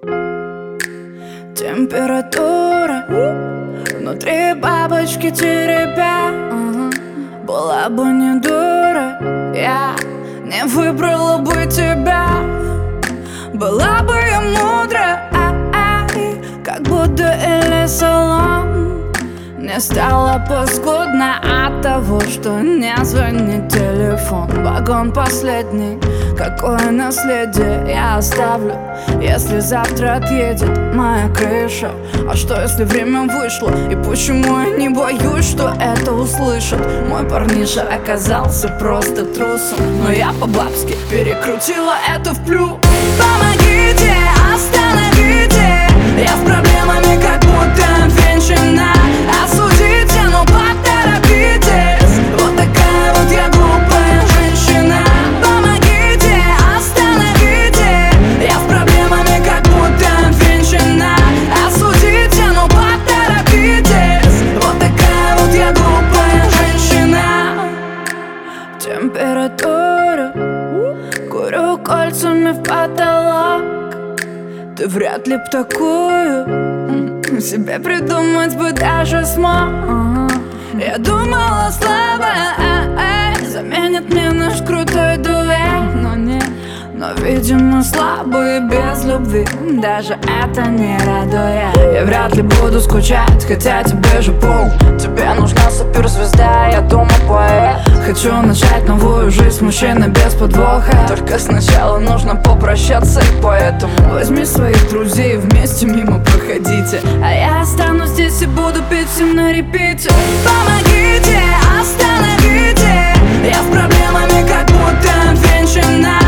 Температура внутри бабочки теребя. Была бы не дура, я не выбрала бы тебя. Была бы я мудра, как Будда или Солом. Мне стало паскудно от того, что не звонит телефон. Вагон последний, какое наследие я оставлю, если завтра отъедет моя крыша? А что если время вышло? И почему я не боюсь, что это услышат? Мой парниша оказался просто трусом, но я по-бабски перекрутила это в плюс. Помогите, остановите, я с проблемами как будто венчана. Осудите, но поторопитесь, вот такая вот я глупая женщина. Помогите, остановите, я с проблемами как будто венчана. Осудите, но поторопитесь, вот такая вот я глупая женщина. Температура, курю кольцами в потолок. Ты вряд ли б такую себе придумать бы даже смог. Я думала, слабая заменит мне наш крутой дуэт, но нет. Но, видимо, слабые без любви даже это не радует. Я вряд ли буду скучать, хотя тебе же пол. Тебе нужна суперзвезда, я думаю, поэт. Хочу начать новую жизнь с мужчиной без подвоха. Только сначала нужно попрощаться, и поэтому возьми своих друзей, вместе мимо проходите, а я останусь здесь и буду петь всем на репите. Помогите, остановите, я с проблемами как будто венчана.